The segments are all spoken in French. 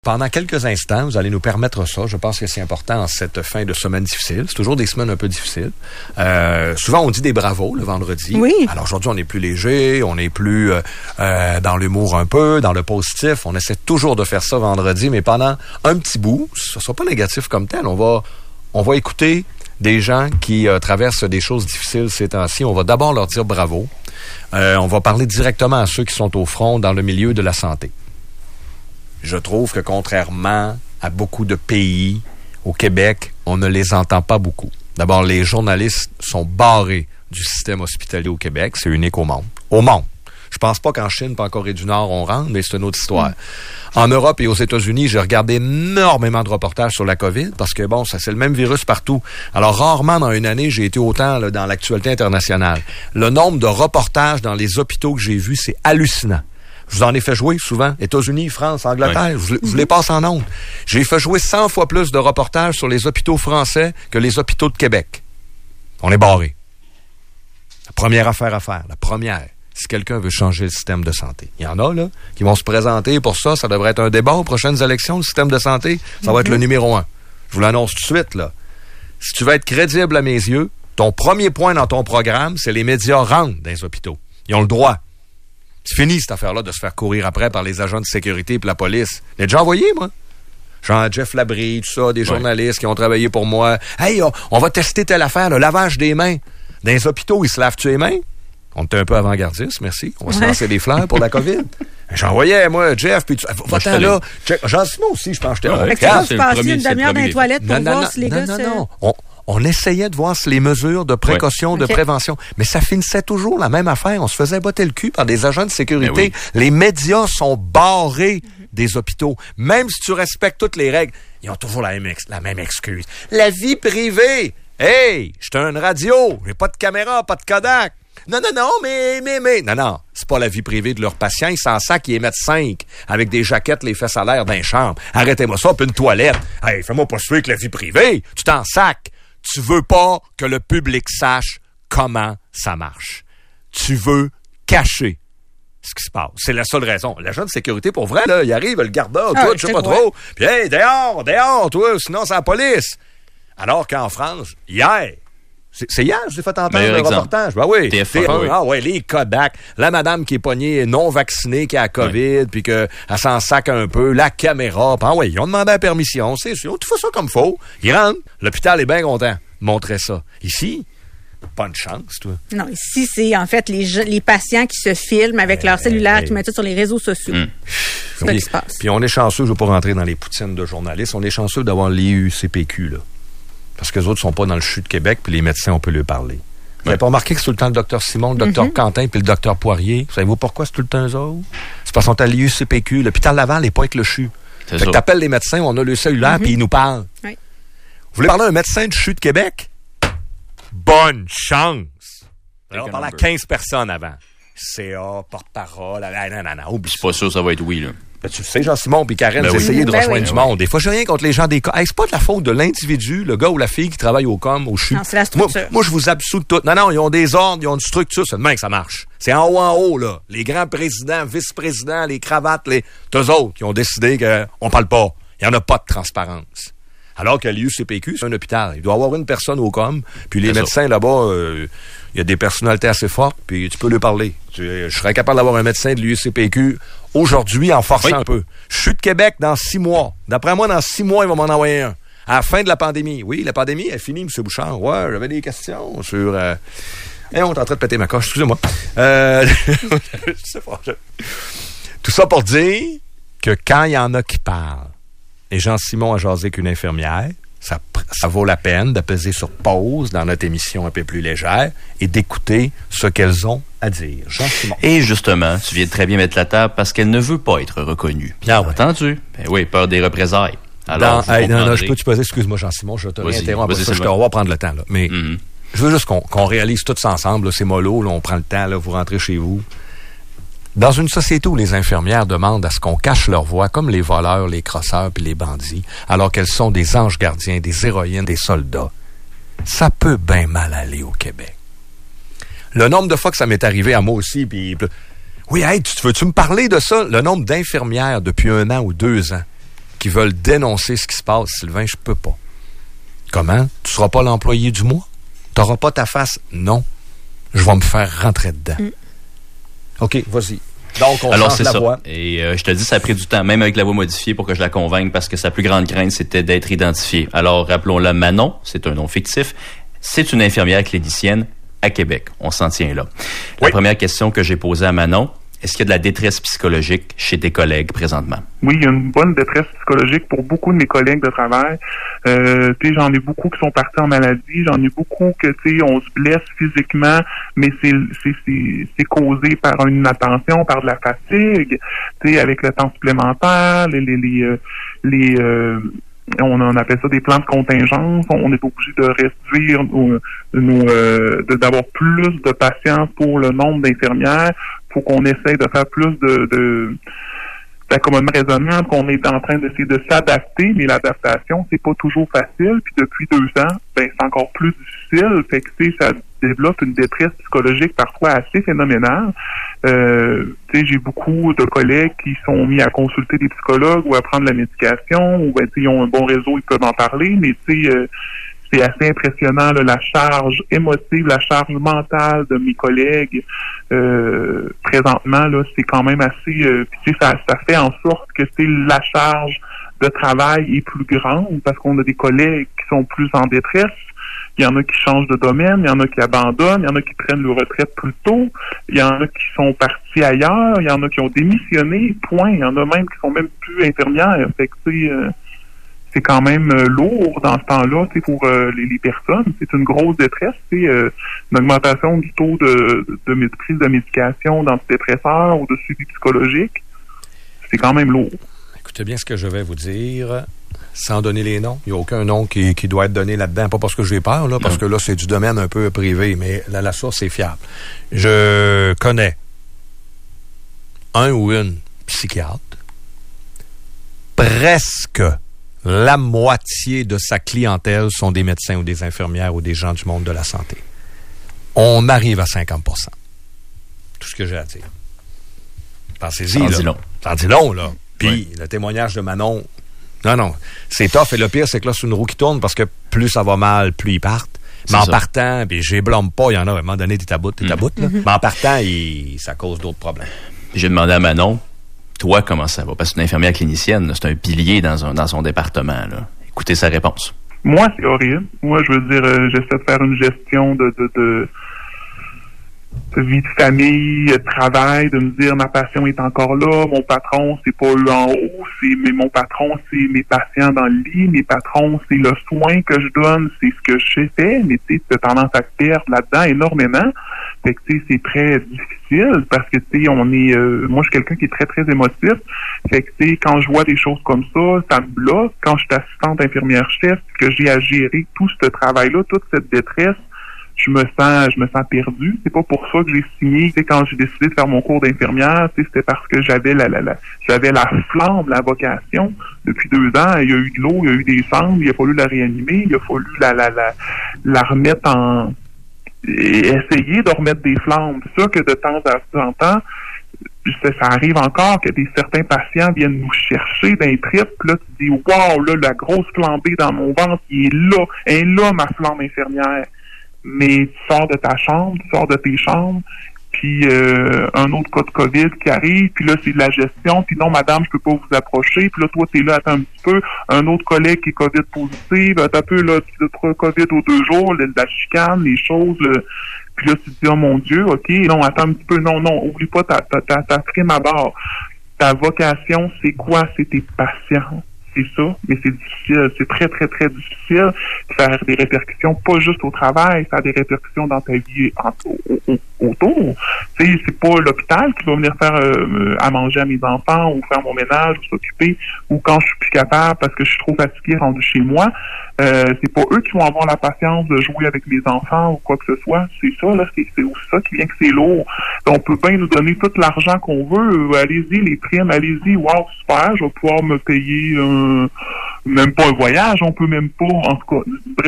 Pendant quelques instants, vous allez nous permettre ça. Je pense que c'est important en cette fin de semaine difficile. C'est toujours des semaines un peu difficiles. Souvent, on dit des bravos le vendredi. Oui. Alors aujourd'hui, on est plus léger, on est plus dans l'humour un peu, dans le positif. On essaie toujours de faire ça vendredi, mais pendant un petit bout, ce ne sera pas négatif comme tel. On va écouter des gens qui traversent des choses difficiles ces temps-ci. On va d'abord leur dire bravo. On va parler directement à ceux qui sont au front dans le milieu de la santé. Je trouve que contrairement à beaucoup de pays, au Québec, on ne les entend pas beaucoup. D'abord, les journalistes sont barrés du système hospitalier au Québec. C'est unique au monde. Au monde. Je pense pas qu'en Chine, pas en Corée du Nord, on rentre, mais c'est une autre histoire. En Europe et aux États-Unis, j'ai regardé énormément de reportages sur la COVID parce que, bon, ça c'est le même virus partout. Alors, rarement dans une année, j'ai été autant là, dans l'actualité internationale. Le nombre de reportages dans les hôpitaux que j'ai vus, c'est hallucinant. Je vous en ai fait jouer souvent. États-Unis, France, Angleterre. Oui. Je vous les passe en ondes. J'ai fait jouer 100 fois plus de reportages sur les hôpitaux français que les hôpitaux de Québec. On est barrés. La première affaire à faire, si quelqu'un veut changer le système de santé. Il y en a, là, qui vont se présenter pour ça. Ça devrait être un débat aux prochaines élections, le système de santé. Ça va être le numéro 1. Je vous l'annonce tout de suite, là. Si tu veux être crédible à mes yeux, ton premier point dans ton programme, c'est les médias rentrent dans les hôpitaux. Ils ont le droit. C'est fini, cette affaire-là, de se faire courir après par les agents de sécurité et la police. J'ai déjà envoyé, moi. Genre Jeff Labrie, tout ça, des journalistes qui ont travaillé pour moi. Hey, on va tester telle affaire, le lavage des mains. Dans les hôpitaux, ils se lavent-tu les mains? On était un peu avant-gardiste, merci. On va se lancer des fleurs pour la COVID. J'envoyais, moi, Jeff, puis va-t'en là. Jean-Simon aussi, je pense que j'étais... Tu vas passer une demi-heure dans les toilettes pour voir si les gars... Non. On essayait de voir les mesures de précaution, de prévention. Mais ça finissait toujours la même affaire. On se faisait botter le cul par des agents de sécurité. Les médias sont barrés des hôpitaux. Même si tu respectes toutes les règles, ils ont toujours la même excuse. La vie privée. Hey, j'étais une radio. J'ai pas de caméra, pas de Kodak. Non, mais. Non, c'est pas la vie privée de leurs patients. Ils s'en sacent, ils émettent 5 avec des jaquettes, les fesses à l'air dans les chambres. Arrêtez-moi ça, puis une toilette. Hey, fais-moi pas suer avec la vie privée. Tu t'en sacs. Tu veux pas que le public sache comment ça marche. Tu veux cacher ce qui se passe. C'est la seule raison. L'agent de sécurité, pour vrai, là, il arrive, le garda, toi, je sais pas trop. Puis, hey, dehors, toi, sinon c'est la police. Alors qu'en France, hier, c'est hier, je l'ai fait entendre le reportage. Ben oui. Ah ouais, les Kodak. La madame qui est pognée non vaccinée, qui a la COVID, puis qu'elle s'en sac un peu. La caméra. Ah ouais, ils ont demandé la permission. C'est sûr. Tu fais ça comme faut. Ils rentrent. L'hôpital est bien content de montrer ça. Ici, pas de chance, toi. Non, ici, c'est en fait les patients qui se filment avec leur cellulaire, qui mettent ça sur les réseaux sociaux. C'est ça qui se passe. Puis on est chanceux, je ne veux pas rentrer dans les poutines de journalistes, on est chanceux d'avoir l'IUCPQ, là. Parce que les autres sont pas dans le CHU de Québec, puis les médecins, on peut leur parler. Vous n'avez pas remarqué que c'est tout le temps le docteur Simon, le docteur Quentin, puis le docteur Poirier? Savez-vous pourquoi c'est tout le temps eux autres? C'est parce qu'on est à l'IUCPQ. L'hôpital Laval n'est pas avec le CHU. Fait que t'appelles les médecins, on a le cellulaire, puis ils nous parlent. Oui. Vous voulez parler à un médecin du CHU de Québec? Bonne chance! Alors, on parle à 15 personnes avant. CA, porte-parole, non. Je suis pas sûr que ça va être oui, là. Ben, tu le sais, Jean-Simon puis Karen, vous essayez de rejoindre du monde. Des fois, j'ai rien contre les gens des cas. Hey, c'est pas de la faute de l'individu, le gars ou la fille qui travaille au COM, au CHU. Non, c'est la structure. Moi, je vous absous de tout. Non, ils ont des ordres, ils ont une structure. C'est demain que ça marche. C'est en haut, là. Les grands présidents, vice-présidents, les cravates, eux autres qui ont décidé qu'on parle pas. Il y en a pas de transparence. Alors que l'IUCPQ, c'est un hôpital. Il doit y avoir une personne au COM. Puis les médecins là-bas, il y a des personnalités assez fortes, puis tu peux leur parler. Je serais capable d'avoir un médecin de l'IUCPQ aujourd'hui en forçant un peu. Je suis de Québec dans 6 mois. D'après moi, dans 6 mois, ils vont m'en envoyer un. À la fin de la pandémie. Oui, la pandémie est finie, M. Bouchard. Ouais, j'avais des questions sur... on est en train de péter ma coche, excusez-moi. Je sais pas. Tout ça pour dire que quand il y en a qui parlent, et Jean-Simon a jasé qu'une infirmière, ça vaut la peine de peser sur pause dans notre émission un peu plus légère et d'écouter ce qu'elles ont à dire. Jean-Simon. Et justement, tu viens de très bien mettre la table parce qu'elle ne veut pas être reconnue. Bien entendu. Ben oui, peur des représailles. Alors, non, je peux-tu poser, excuse-moi Jean-Simon, je te réinterromps parce que on va prendre le temps. Là. Mais je veux juste qu'on réalise tous ensemble, là, c'est mollo, là, on prend le temps, là, vous rentrez chez vous. Dans une société où les infirmières demandent à ce qu'on cache leur voix, comme les voleurs, les crosseurs puis les bandits, alors qu'elles sont des anges gardiens, des héroïnes, des soldats, ça peut bien mal aller au Québec. Le nombre de fois que ça m'est arrivé à moi aussi, puis oui, hey, veux-tu me parler de ça? Le nombre d'infirmières depuis 1 an ou 2 ans qui veulent dénoncer ce qui se passe. Sylvain, je peux pas. Comment? Tu seras pas l'employé du mois? T'auras pas ta face? Non. Je vais me faire rentrer dedans. OK, vas-y. Donc, on change la voix. Et je te dis, ça a pris du temps, même avec la voix modifiée, pour que je la convainque, parce que sa plus grande crainte, c'était d'être identifiée. Alors, rappelons-la Manon, c'est un nom fictif. C'est une infirmière clinicienne à Québec. On s'en tient là. La première question que j'ai posée à Manon, est-ce qu'il y a de la détresse psychologique chez tes collègues présentement? Oui, il y a une bonne détresse psychologique pour beaucoup de mes collègues de travail. J'en ai beaucoup qui sont partis en maladie, j'en ai beaucoup que on se blesse physiquement, mais c'est causé par une inattention, par de la fatigue, avec le temps supplémentaire, on appelle ça des plans de contingence. On est obligé de réduire d'avoir plus de patients pour le nombre d'infirmières. Faut qu'on essaye de faire plus d'accommodement raisonnable, qu'on est en train d'essayer de s'adapter, mais l'adaptation, c'est pas toujours facile. Puis depuis 2 ans, c'est encore plus difficile. Fait que ça développe une détresse psychologique parfois assez phénoménale. J'ai beaucoup de collègues qui sont mis à consulter des psychologues ou à prendre la médication, ou ils ont un bon réseau, ils peuvent en parler, mais c'est assez impressionnant, là, la charge émotive, la charge mentale de mes collègues. Présentement, là, c'est quand même assez... ça fait en sorte que la charge de travail est plus grande parce qu'on a des collègues qui sont plus en détresse. Il y en a qui changent de domaine, il y en a qui abandonnent, il y en a qui prennent leur retraite plus tôt, il y en a qui sont partis ailleurs, il y en a qui ont démissionné, point. Il y en a même qui sont même plus infirmières. Fait que, c'est quand même lourd dans ce temps-là, pour les personnes. C'est une grosse détresse, une augmentation du taux de prise de médication d'antidépresseurs ou de suivi psychologique. C'est quand même lourd. Écoutez bien ce que je vais vous dire, sans donner les noms. Il n'y a aucun nom qui doit être donné là-dedans. Pas parce que j'ai peur, là, parce que là, c'est du domaine un peu privé, mais la source est fiable. Je connais un ou une psychiatre, presque la moitié de sa clientèle sont des médecins ou des infirmières ou des gens du monde de la santé. On arrive à 50%. Tout ce que j'ai à dire. Pensez-y, là. Ça en dit long, là. Puis, le témoignage de Manon, non, c'est tough. Et le pire, c'est que là, c'est une roue qui tourne parce que plus ça va mal, plus ils partent. Mais en partant, puis je les blâme pas, il y en a à un moment donné, t'es à bout, là. Mais en partant, ça cause d'autres problèmes. J'ai demandé à Manon, toi, comment ça va? Parce que c'est une infirmière clinicienne, là, c'est un pilier dans son département, là. Écoutez sa réponse. Moi, c'est horrible. Moi, je veux dire, j'essaie de faire une gestion de vie de famille, de travail, de me dire ma passion est encore là, mon patron, c'est pas eux en haut, mais mon patron, c'est mes patients dans le lit, mes patrons, c'est le soin que je donne, c'est ce que je fais, mais tu sais, tu as tendance à te perdre là-dedans énormément. Fait que tu sais, c'est très difficile parce que tu sais, on est moi je suis quelqu'un qui est très, très émotif. Fait que tu sais, quand je vois des choses comme ça me bloque. Quand je suis assistante infirmière chef, que j'ai à gérer tout ce travail-là, toute cette détresse, je me sens perdu. C'est pas pour ça que j'ai signé. Tu sais, quand j'ai décidé de faire mon cours d'infirmière, tu sais, c'était parce que j'avais la flamme, la vocation. Depuis 2 ans, il y a eu de l'eau, il y a eu des cendres, il a fallu la réanimer, il a fallu la remettre en... et essayer de remettre des flammes. C'est ça que de temps en temps, ça arrive encore que certains patients viennent nous chercher d'un trip, là, tu dis, wow, là, la grosse flambée dans mon ventre, elle est là, ma flamme infirmière. Mais tu sors de ta chambre, tu sors de tes chambres, puis un autre cas de COVID qui arrive, puis là, c'est de la gestion, puis non, madame, je peux pas vous approcher, puis là, toi, t'es là, attends un petit peu, un autre collègue qui est COVID positif, attends un peu, là, le COVID aux 2 jours, la chicane, les choses, puis là, tu te dis, oh mon Dieu, ok, non, attends un petit peu, non, oublie pas ta prime à bord. Ta vocation, c'est quoi? C'est tes patients. C'est ça, mais c'est difficile, c'est très, très, très difficile. Ça a des répercussions pas juste au travail, ça a des répercussions dans ta vie autour. Tu sais, c'est pas l'hôpital qui va venir faire à manger à mes enfants ou faire mon ménage ou s'occuper, ou quand je suis plus capable parce que je suis trop fatigué rendu chez moi. C'est pas eux qui vont avoir la patience de jouer avec mes enfants ou quoi que ce soit. C'est ça, là, c'est aussi ça qui vient que c'est lourd. Donc, on peut bien nous donner tout l'argent qu'on veut. Allez-y, les primes, allez-y. Wow, super, je vais pouvoir me payer même pas un voyage, on peut même pas, en tout cas. Bref,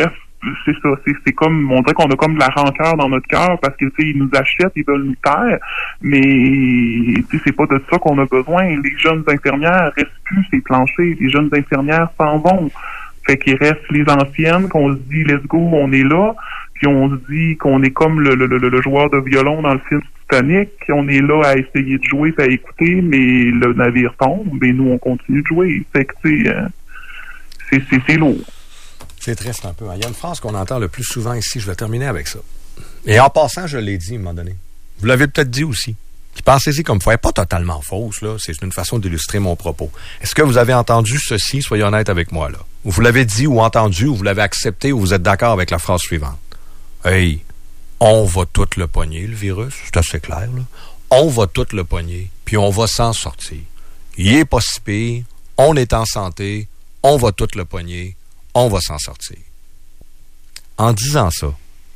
c'est ça, c'est comme, on dirait qu'on a comme de la rancœur dans notre cœur parce que, tu sais, ils nous achètent, ils veulent nous taire, mais, tu sais, c'est pas de ça qu'on a besoin. Les jeunes infirmières restent plus ces planchers, les jeunes infirmières s'en vont. Fait qu'il reste les anciennes, qu'on se dit, let's go, on est là, puis on se dit qu'on est comme le joueur de violon dans le film Titanic, on est là à essayer de jouer et à écouter, mais le navire tombe, et nous, on continue de jouer. Fait que, tu sais, c'est lourd. C'est triste un peu. Il y a une phrase qu'on entend le plus souvent ici, je vais terminer avec ça. Et en passant, je l'ai dit à un moment donné. Vous l'avez peut-être dit aussi. Puis pensez-y comme fois. Elle n'est pas totalement fausse, là. C'est une façon d'illustrer mon propos. Est-ce que vous avez entendu ceci? Soyez honnête avec moi, là. Ou vous l'avez dit ou entendu, ou vous l'avez accepté, ou vous êtes d'accord avec la phrase suivante. Hey, on va tout le pogner, le virus. C'est assez clair, là. On va tout le pogner, puis on va s'en sortir. Il est pas si pire. On est en santé. On va tout le pogner. On va s'en sortir. En disant ça,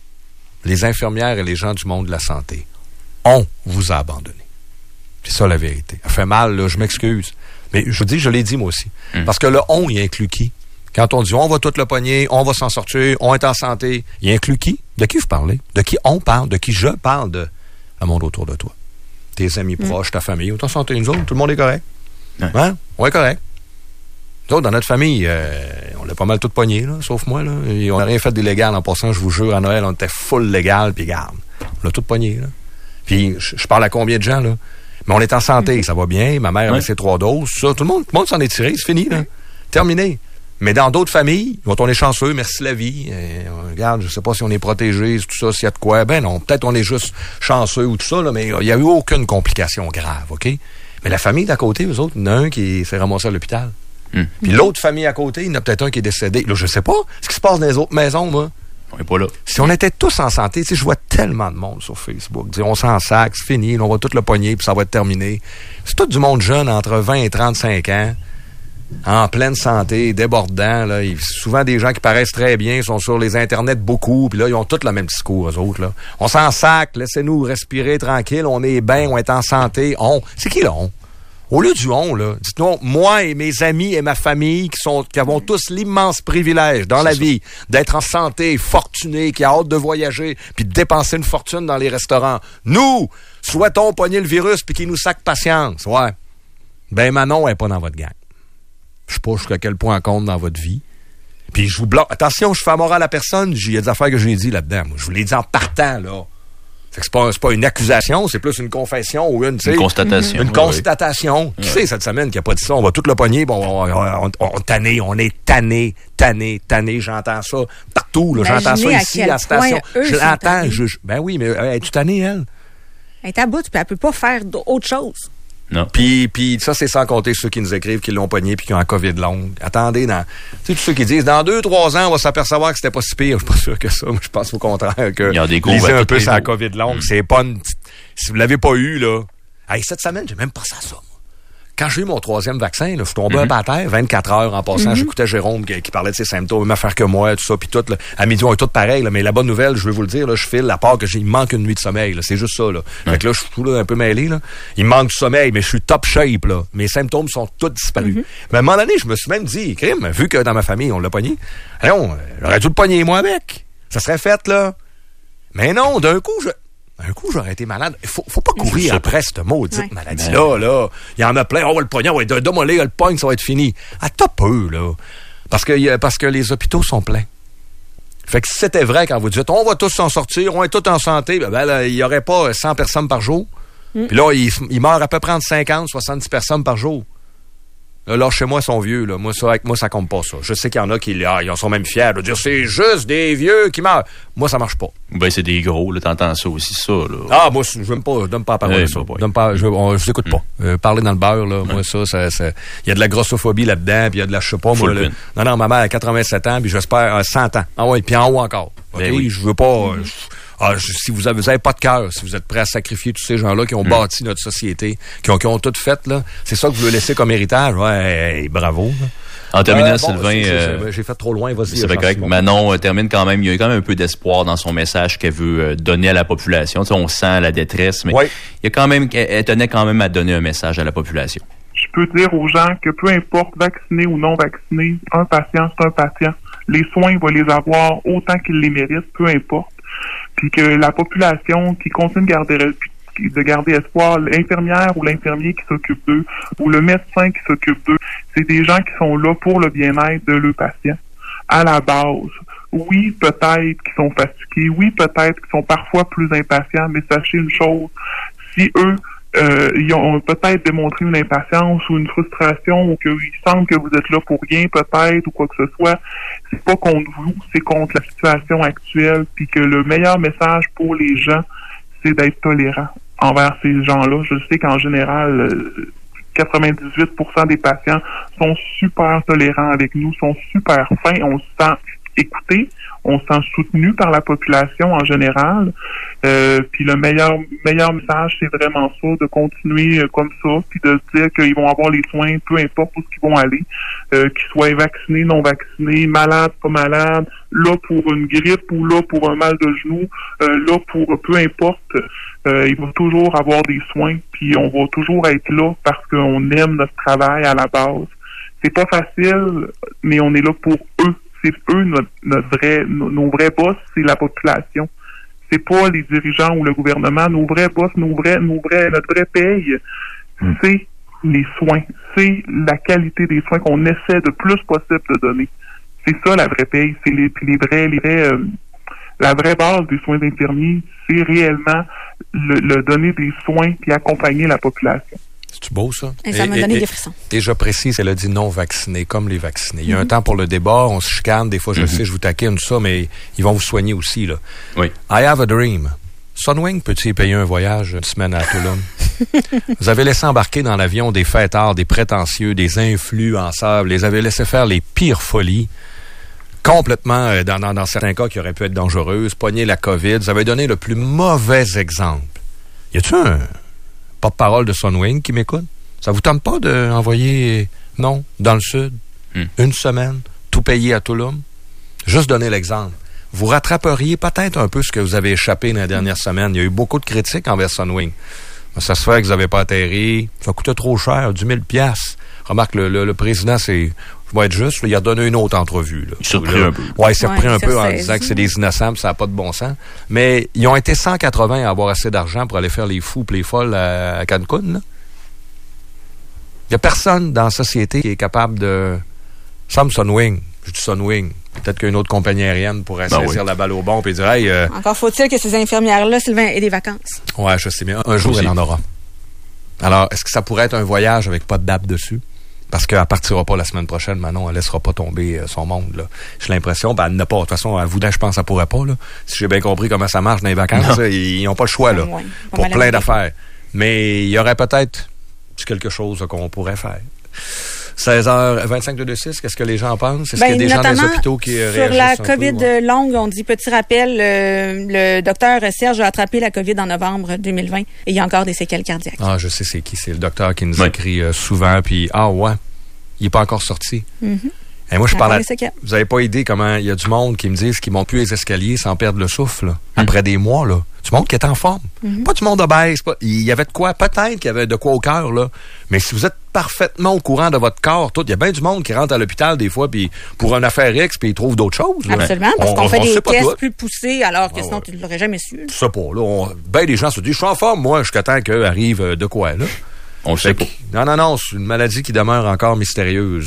les infirmières et les gens du monde de la santé, on vous a abandonné. C'est ça la vérité. Ça fait mal, là, je m'excuse. Mais je vous dis, je l'ai dit moi aussi. Parce que le « on », il inclut qui? Quand on dit « on va tout le pogner, on va s'en sortir, on est en santé », il inclut qui? De qui vous parlez? De qui on parle? De qui je parle? De le monde autour de toi. Tes amis proches, ta famille. On est en santé, nous autres, tout le monde est correct. Hein? On est correct. Nous autres, dans notre famille, on l'a pas mal tout pogné, là, sauf moi. Là. Et on n'a rien fait d'illégal en passant, je vous jure, à Noël, on était full légal, puis garde. On l'a tout pogné. Là. Puis je parle à combien de gens, là? Mais on est en santé, ça va bien. Ma mère a ses 3 doses, ça. Tout le monde s'en est tiré, c'est fini, là. Terminé. Mais dans d'autres familles, quand on est chanceux, merci la vie. Regarde, je sais pas si on est protégé, tout ça, s'il y a de quoi. Ben non, peut-être on est juste chanceux ou tout ça, là, mais il n'y a eu aucune complication grave, OK? Mais la famille d'à côté, eux autres, il y en a un qui s'est ramassé à l'hôpital. Puis l'autre famille à côté, il y en a peut-être un qui est décédé. Là, je sais pas ce qui se passe dans les autres maisons, moi. On n'est pas là. Si on était tous en santé, tu sais, je vois tellement de monde sur Facebook dire on s'en sac, c'est fini, là, on va tout le pogner, puis ça va être terminé. C'est tout du monde jeune, entre 20 et 35 ans, en pleine santé, débordant. Là. Souvent des gens qui paraissent très bien, sont sur les internets beaucoup, puis là, ils ont tous le même discours, eux autres. Là. On s'en sac, laissez-nous respirer tranquille, on est bien, on est en santé. C'est qui là, on? Au lieu du on, là, dites-nous, moi et mes amis et ma famille qui avons tous l'immense privilège dans la vie d'être en santé, fortunés, qui a hâte de voyager, puis de dépenser une fortune dans les restaurants. Nous, souhaitons pogner le virus puis qu'il nous saque patience. Ouais. Ben, Manon, elle n'est pas dans votre gang. Je sais pas jusqu'à quel point elle compte dans votre vie. Puis je vous bloque. Attention, je fais morale à la personne. Il y a des affaires que j'ai dit là-dedans. Moi, je vous l'ai dit en partant, là. C'est pas une accusation, c'est plus une confession ou une constatation. Une constatation. Qui sait cette semaine qui a pas dit ça? On va tout le pogner, bon, on est tanné. J'entends ça partout, là. J'entends ça ici, à la station. Je l'entends. Ben oui, mais es-tu tanné, elle? Elle est à bout, puis elle peut pas faire autre chose. Non. Puis ça, c'est sans compter ceux qui nous écrivent, qui l'ont pogné puis qui ont un COVID longue. Attendez, tu sais, tous ceux qui disent, dans 2-3 ans, on va s'apercevoir que c'était pas si pire. Je suis pas sûr que ça. Moi, je pense au contraire que lisez un peu sur la COVID longue. C'est pas une petite... Si vous l'avez pas eu, là... Hey, cette semaine, j'ai même pensé à ça. Quand j'ai eu mon 3e vaccin, là, je suis tombé un peu à terre, 24 heures en passant. J'écoutais Jérôme qui parlait de ses symptômes, même affaire que moi, tout ça, puis tout. Là, à midi, on est tous pareils. Là, mais la bonne nouvelle, je vais vous le dire, là, je file, à part que il me manque une nuit de sommeil. Là, c'est juste ça. Là. Fait que là, je suis tout là, un peu mêlé. Là. Il me manque du sommeil, mais je suis top shape. Là. Mes symptômes sont tous disparus. Mais à un moment donné, je me suis même dit, crime, vu que dans ma famille, on l'a pogné, j'aurais dû le pogner moi avec. Ça serait fait, là. Mais non, d'un coup, j'aurais été malade. Faut pas courir après cette maudite maladie-là, là. Il y en a plein. On va le pogner, on va être démolir le pogne, ça va être fini. Attends peu, là. Parce que les hôpitaux sont pleins. Fait que si c'était vrai quand vous dites, on va tous s'en sortir, on est tous en santé, ben là, il y aurait pas 100 personnes par jour. Puis là, il meurt à peu près entre 50, 70 personnes par jour. Là, chez moi, ils sont vieux, là. Moi, ça compte pas, ça. Je sais qu'il y en a qui ils en sont même fiers de dire c'est juste des vieux qui meurent. Moi, ça marche pas. Ben, c'est des gros, là. T'entends ça aussi, ça, là. Ah, moi, je donne pas la parole de ça. Je vous écoute pas. Parler dans le beurre, là. Moi, ça, il y a de la grossophobie là-dedans, puis il y a de la, je sais pas, moi, non, ma mère a 87 ans, puis j'espère 100 ans. Ah ouais, puis en haut encore. Okay? Oui, je veux pas, si vous avez pas de cœur, si vous êtes prêts à sacrifier tous ces gens-là qui ont bâti notre société, qui ont tout fait, là, c'est ça que vous voulez laisser comme héritage. Ouais, bravo. Là. En terminant, Sylvain... j'ai fait trop loin, vas-y. C'est correct. Manon termine quand même. Il y a quand même un peu d'espoir dans son message qu'elle veut donner à la population. Tu sais, on sent la détresse, mais elle tenait quand même à donner un message à la population. Je peux dire aux gens que peu importe vacciné ou non vacciné, un patient, c'est un patient. les soins, il va les avoir autant qu'il les mérite, peu importe. Puis que la population qui continue de garder espoir, l'infirmière ou l'infirmier qui s'occupe d'eux, ou le médecin qui s'occupe d'eux, c'est des gens qui sont là pour le bien-être de leurs patients. À la base, oui, peut-être qu'ils sont fatigués, oui, peut-être qu'ils sont parfois plus impatients, mais sachez une chose, si eux, ils ont peut-être démontré une impatience ou une frustration ou qu'il semble que vous êtes là pour rien peut-être ou quoi que ce soit, c'est pas contre vous, c'est contre la situation actuelle, puis que le meilleur message pour les gens, c'est d'être tolérant envers ces gens-là. Je sais qu'en général, 98% des patients sont super tolérants avec nous, sont super fins, on se sent écouté, on se sent soutenu par la population en général. Puis le meilleur message, c'est vraiment ça, de continuer comme ça, puis de se dire qu'ils vont avoir les soins, peu importe où ils vont aller, qu'ils soient vaccinés, non vaccinés, malades, pas malades, là pour une grippe ou là pour un mal de genou, là pour peu importe, ils vont toujours avoir des soins, puis on va toujours être là parce qu'on aime notre travail à la base. C'est pas facile, mais on est là pour eux. C'est eux nos vrais boss, c'est la population. C'est pas les dirigeants ou le gouvernement. Nos vrais boss, notre vraie paye, c'est les soins. C'est la qualité des soins qu'on essaie de plus possible de donner. C'est ça la vraie paye. C'est la vraie base des soins d'infirmiers, c'est réellement le donner des soins puis accompagner la population. C'est beau, ça? Et ça m'a donné des frissons. Et je précise, elle a dit non vaccinés, comme les vaccinés. Il y a un temps pour le débat, on se chicane, des fois, je sais, je vous taquine, tout ça, mais ils vont vous soigner aussi, là. Oui. I have a dream. Sunwing peut-il payer un voyage une semaine à Tulum? Vous avez laissé embarquer dans l'avion des fêtards, des prétentieux, des influenceurs, les avez laissé faire les pires folies, complètement, dans certains cas, qui auraient pu être dangereuses, pogner la COVID. Vous avez donné le plus mauvais exemple. Y a-tu un porte-parole de Sunwing qui m'écoute? Ça vous tente pas d'envoyer, non, dans le sud, une semaine, tout payer à Tulum? Juste donner l'exemple. Vous rattraperiez peut-être un peu ce que vous avez échappé dans les dernières semaines. Il y a eu beaucoup de critiques envers Sunwing. Ça se fait que vous n'avez pas atterri. Ça coûtait trop cher, 10 000 $. Remarque, le président, je vais être juste, là, il a donné une autre entrevue. Là, il s'est repris un peu. Oui, il s'est repris un peu en disant que c'est des innocents, ça n'a pas de bon sens. Mais ils ont été 180 à avoir assez d'argent pour aller faire les fous et les folles à Cancun. Il n'y a personne dans la société qui est capable de... Sam Sunwing, je dis Sunwing. Peut-être qu'une autre compagnie aérienne pourrait saisir la balle au bon et dire, hey... Encore faut-il que ces infirmières-là, Sylvain, aient des vacances. Oui, je sais bien. Un jour, elle en aura. Alors, est-ce que ça pourrait être un voyage avec pas de date dessus? Parce qu'elle partira pas la semaine prochaine, Manon, elle laissera pas tomber son monde, là. J'ai l'impression, elle n'a pas. De toute façon, elle voudrait, je pense, ça pourrait pas, là. Si j'ai bien compris comment ça marche dans les vacances, ils n'ont pas le choix, là. Pour plein d'affaires. Mais il y aurait peut-être quelque chose qu'on pourrait faire. 16h25-226, qu'est-ce que les gens pensent? Est-ce qu'il y a des gens dans les hôpitaux qui réagissent? Sur la COVID longue, on dit, petit rappel, le docteur Serge a attrapé la COVID en novembre 2020 et il y a encore des séquelles cardiaques. Ah, je sais c'est qui. C'est le docteur qui nous écrit souvent, puis il n'est pas encore sorti. Et moi, je parle vous n'avez pas idée comment il y a du monde qui me disent qu'ils montent plus les escaliers sans perdre le souffle, après des mois, là. Du monde qui est en forme. Pas du monde obèse. Il y avait de quoi, peut-être qu'il y avait de quoi au cœur, là. Mais si vous êtes parfaitement au courant de votre corps, il y a bien du monde qui rentre à l'hôpital des fois, puis pour une affaire X, puis ils trouvent d'autres choses. Là. Absolument, parce qu'on fait des tests plus poussés, alors que sinon, tu ne l'aurais jamais su. Je sais pas, là. Ben des gens se disent, je suis en forme, moi, jusqu'à temps qu'arrive de quoi, là. On le sait pas. Non, c'est une maladie qui demeure encore mystérieuse.